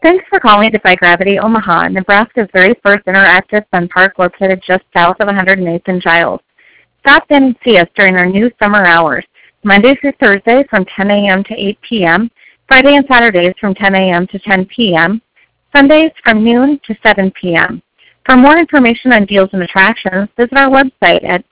Thanks for calling Defy Gravity Omaha, Nebraska's very first interactive fun park located just south of 108th and Giles. Stop in and see us during our new summer hours, Monday through Thursday from 10 a.m. to 8 p.m., Friday and Saturdays from 10 a.m. to 10 p.m., Sundays from noon to 7 p.m. For more information on deals and attractions, visit our website at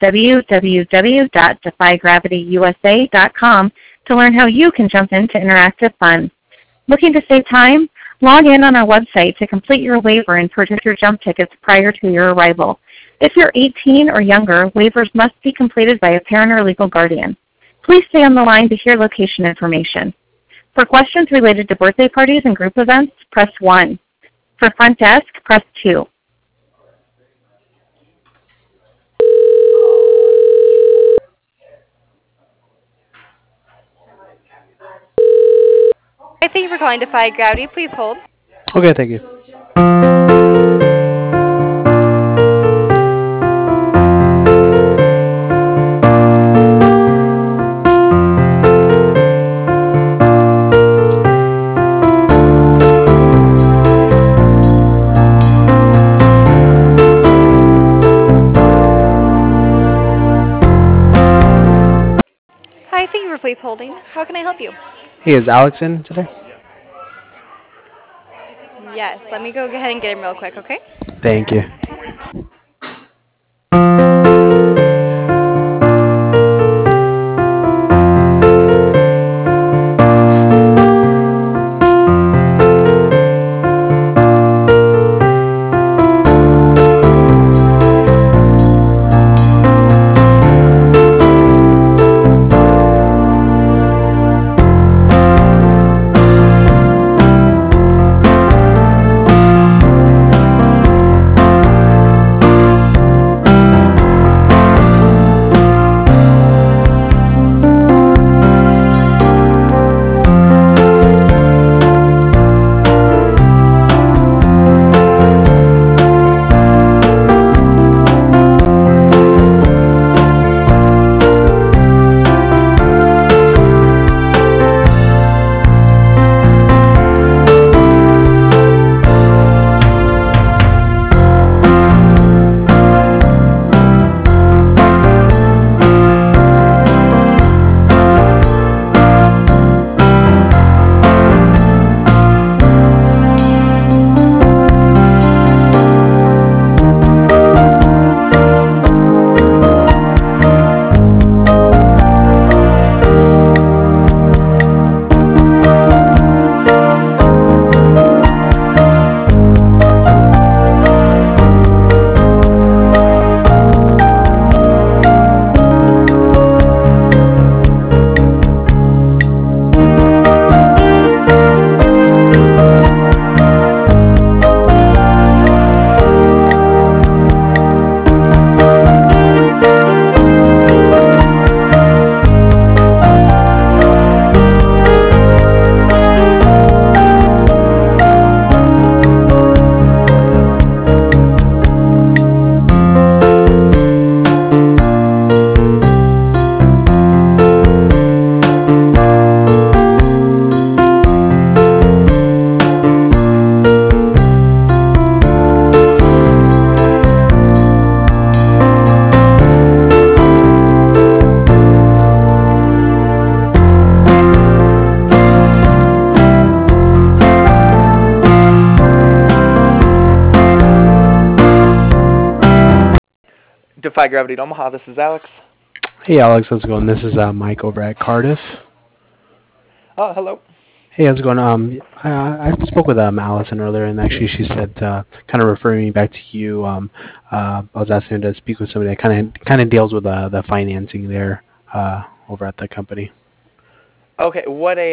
www.defygravityusa.com to learn how you can jump into interactive fun. Looking to save time? Log in on our website to complete your waiver and purchase your jump tickets prior to your arrival. If you're 18 or younger, waivers must be completed by a parent or legal guardian. Please stay on the line to hear location information. For questions related to birthday parties and group events, press 1. For front desk, press 2. Hi, thank you for calling Defy Gravity. Please hold. Okay, thank you. Hi, thank you for please holding. How can I help you? Hey, is Alex in today? Yes, let me go ahead and get him real quick, okay? Thank you. Defy Gravity in Omaha, this is Alex. Hey, Alex, how's it going? This is Mike over at Cardiff. Oh, hello. Hey, how's it going? I spoke with Allison earlier, and actually she said kind of referring me back to you. I was asking her to speak with somebody that kind of deals with the financing there over at the company. Okay,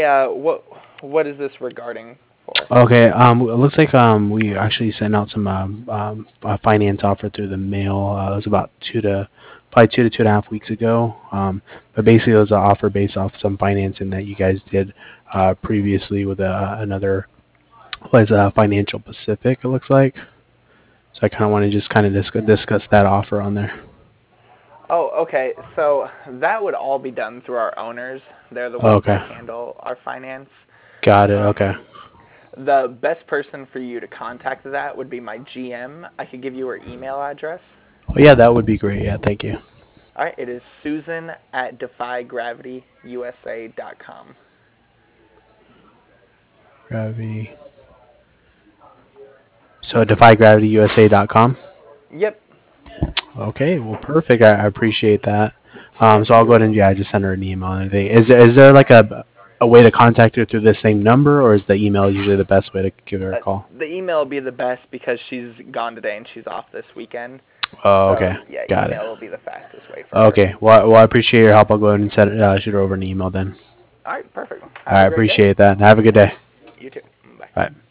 what is this regarding for? Okay, it looks like we actually sent out some a finance offer through the mail. It was about probably 2 to 2.5 weeks ago. But basically, it was an offer based off some financing that you guys did previously with another was Financial Pacific. It looks like. So I kind of want to just kind of discuss that offer on there. Oh, okay. So that would all be done through our owners. They're the ones Okay, that handle our finance. got it. Um, Okay. The best person for you to contact that would be my GM. I could give you her email address. Oh, yeah, that would be great. Yeah, thank you. All right, it is Susan@DefyGravityUSA.com. Gravity. So DefyGravityUSA.com. Yep. Okay, well, perfect. I appreciate that. So I'll go ahead and just send her an email and everything. Is there like a way to contact her through this same number, or is the email usually the best way to give her a call? The email will be the best because she's gone today and she's off this weekend. Oh, So, okay. yeah, Got email it. will be the fastest way for her. Okay. Well, I appreciate your help. I'll go ahead and shoot her over an email then. All right, perfect. I appreciate that. Have a good day. You too. Bye. Bye.